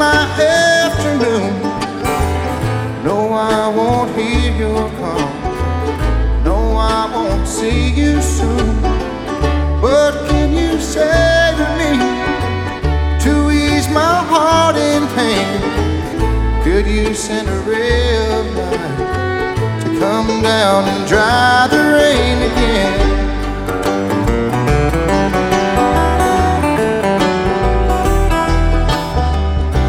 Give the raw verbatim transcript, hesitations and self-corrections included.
my afternoon. No, I won't hear your call. No, I won't see you soon. What can you say to me to ease my heart in pain? Could you send a ray of light to come down and dry the